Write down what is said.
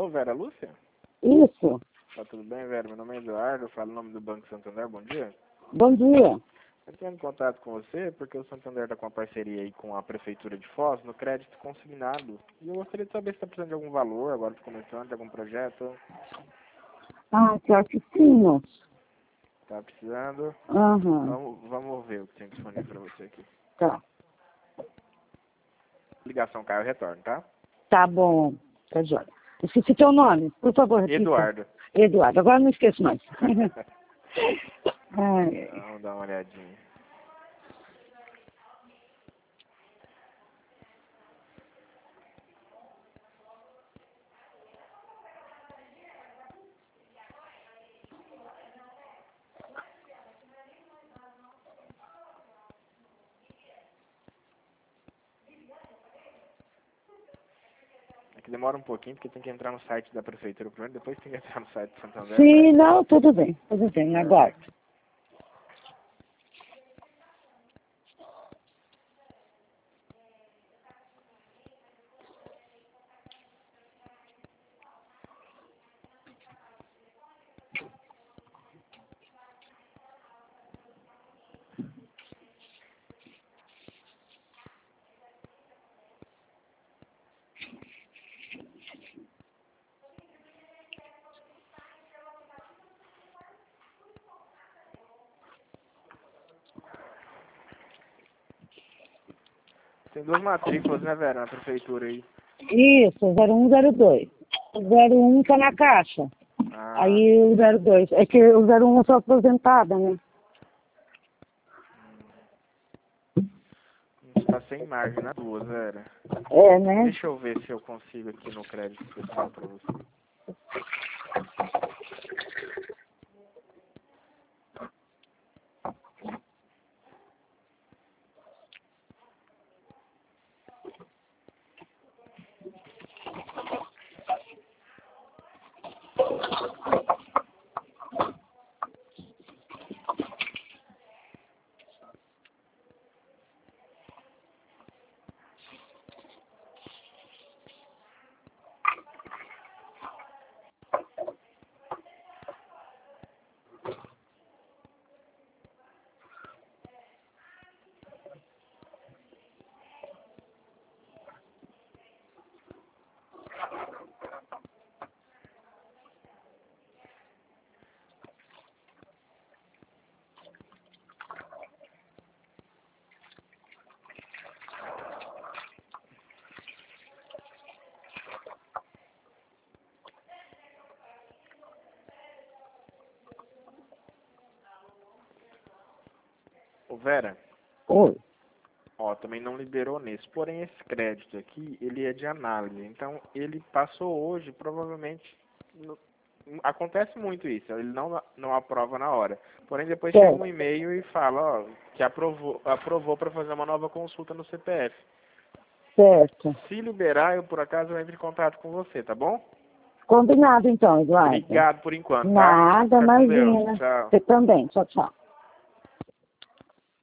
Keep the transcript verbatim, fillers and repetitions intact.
Alô, Vera Lúcia? Isso. Tá tudo bem, Vera? Meu nome é Eduardo, eu falo em nome do Banco Santander. Bom dia. Bom dia. Eu tenho contato com você porque o Santander está com uma parceria aí com a Prefeitura de Foz no crédito consignado. E eu gostaria de saber se está precisando de algum valor, agora está começando, de algum projeto. Ah, pior que sim, moço. Tá precisando? Aham. Vamos, vamos ver o que tem disponível para você aqui. Tá. Ligação caiu, retorno, tá? Tá bom. Tá joia. Esqueci teu nome. Por favor, repita. Eduardo. Eduardo. Agora não esqueço mais. Ai. Vamos dar uma olhadinha. É que demora um pouquinho, porque tem que entrar no site da Prefeitura primeiro, depois tem que entrar no site do Santander. Sim, não, tudo bem. Tudo bem, aguardo. Tem duas matrículas, né, Vera, na Prefeitura aí. Isso, zero um zero dois. O zero um tá na caixa. Ah, Aí o zero dois. É que o zero um eu sou aposentada, né? está sem margem nas duas, Vera. É, né? Deixa eu ver se eu consigo aqui no crédito especial para você. Ô, Vera, Oi. ó, também não liberou nesse. Porém, esse crédito aqui, ele é de análise. Então, ele passou hoje, provavelmente... no- Acontece muito isso, ele não, não aprova na hora. Porém, depois chega Certo. um e-mail e fala, ó, que aprovou, aprovou para fazer uma nova consulta no C P F. Certo. Se liberar, eu por acaso entro em contato com você, tá bom? Combinado então, Eduardo. Obrigado por enquanto, tá? Nada, Fica com Deus. imagina. Tchau. Você também. Tchau, tchau.